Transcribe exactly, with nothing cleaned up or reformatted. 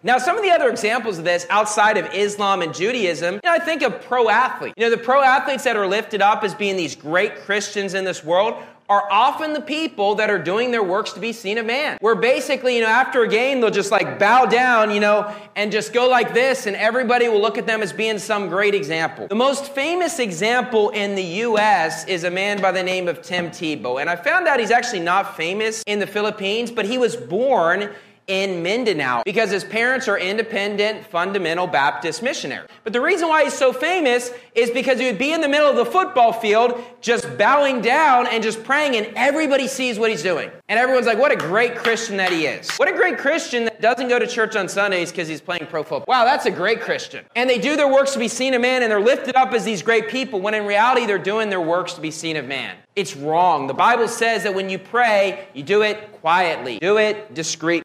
Now, some of the other examples of this outside of Islam and Judaism, you know, I think of pro athletes. You know, the pro athletes that are lifted up as being these great Christians in this world are often the people that are doing their works to be seen of man. Where basically, you know, after a game, they'll just like bow down, you know, and just go like this, and everybody will look at them as being some great example. The most famous example in the U S is a man by the name of Tim Tebow. And I found out he's actually not famous in the Philippines, but he was born in Mindanao because his parents are independent, fundamental Baptist missionaries. But the reason why he's so famous is because he would be in the middle of the football field just bowing down and just praying, and everybody sees what he's doing. And everyone's like, what a great Christian that he is. What a great Christian that doesn't go to church on Sundays because he's playing pro football. Wow, that's a great Christian. And they do their works to be seen of man, and they're lifted up as these great people, when in reality they're doing their works to be seen of man. It's wrong. The Bible says that when you pray, you do it quietly. Do it discreetly.